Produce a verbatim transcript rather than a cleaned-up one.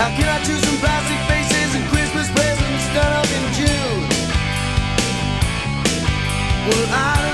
How can I choose from plastic faces and Christmas presents done up in June? Well, I